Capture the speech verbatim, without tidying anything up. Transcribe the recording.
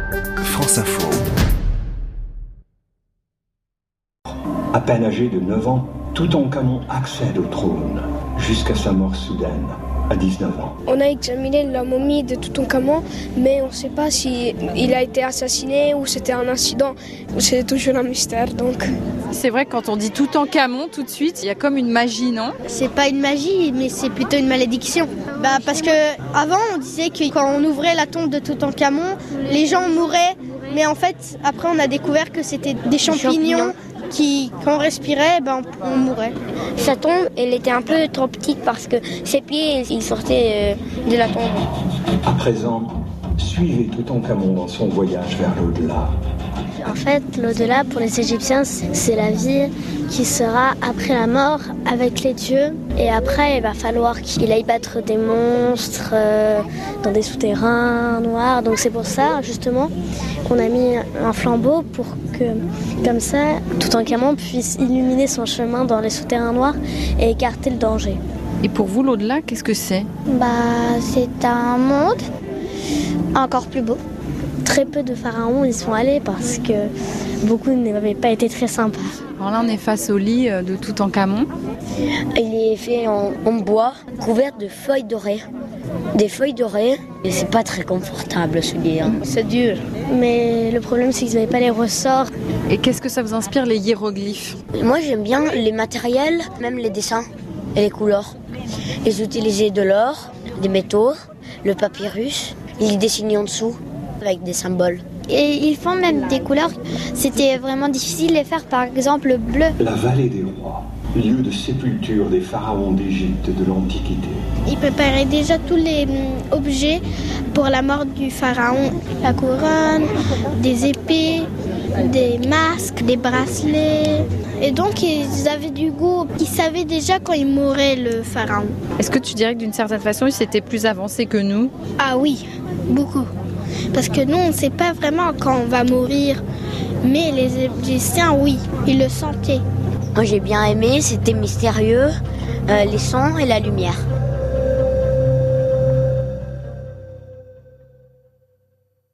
France Info. À peine âgé de neuf ans, Toutankhamon accède au trône, jusqu'à sa mort soudaine, à dix-neuf ans. On a examiné la momie de Toutankhamon, mais on ne sait pas si il a été assassiné ou c'était un incident. C'est toujours un mystère, donc... C'est vrai que quand on dit Toutankhamon, tout de suite, il y a comme une magie, non? C'est pas une magie, mais c'est plutôt une malédiction. Bah parce que avant on disait que quand on ouvrait la tombe de Toutankhamon, les gens mouraient, mais en fait après on a découvert que c'était des champignons, champignons. qui, quand on respirait, ben on mourait. Sa tombe, elle était un peu trop petite parce que ses pieds, ils sortaient de la tombe. À présent, suivez Toutankhamon dans son voyage vers l'au-delà. En fait, l'au-delà, pour les Égyptiens, c'est la vie qui sera après la mort avec les dieux. Et après, il va falloir qu'il aille battre des monstres euh, dans des souterrains noirs. Donc c'est pour ça, justement, qu'on a mis un flambeau pour que, comme ça, Toutankhamon puisse illuminer son chemin dans les souterrains noirs et écarter le danger. Et pour vous, l'au-delà, qu'est-ce que c'est? Bah, c'est un monde encore plus beau. Très peu de pharaons y sont allés parce que beaucoup n'avaient pas été très sympas. Alors là, on est face au lit de Toutankhamon. Il est fait en, en bois, couvert de feuilles dorées. Des feuilles dorées, et c'est pas très confortable ce lit. Hein. C'est dur. Mais le problème, c'est qu'ils n'avaient pas les ressorts. Et qu'est-ce que ça vous inspire, les hiéroglyphes? Moi, j'aime bien les matériels, même les dessins et les couleurs. Ils utilisaient de l'or, des métaux, le papyrus, ils dessinaient en dessous avec des symboles. Et ils font même des couleurs. C'était vraiment difficile de les faire, par exemple le bleu. La vallée des rois, lieu de sépulture des pharaons d'Égypte de l'Antiquité. Ils préparaient déjà tous les objets pour la mort du pharaon. La couronne, des épées, des masques, des bracelets. Et donc ils avaient du goût. Ils savaient déjà quand il mourait le pharaon. Est-ce que tu dirais que d'une certaine façon, ils étaient plus avancés que nous? Ah oui, beaucoup. Parce que nous, on ne sait pas vraiment quand on va mourir. Mais les Égyptiens, oui, ils le sentaient. Moi, j'ai bien aimé, c'était mystérieux, euh, les sons et la lumière.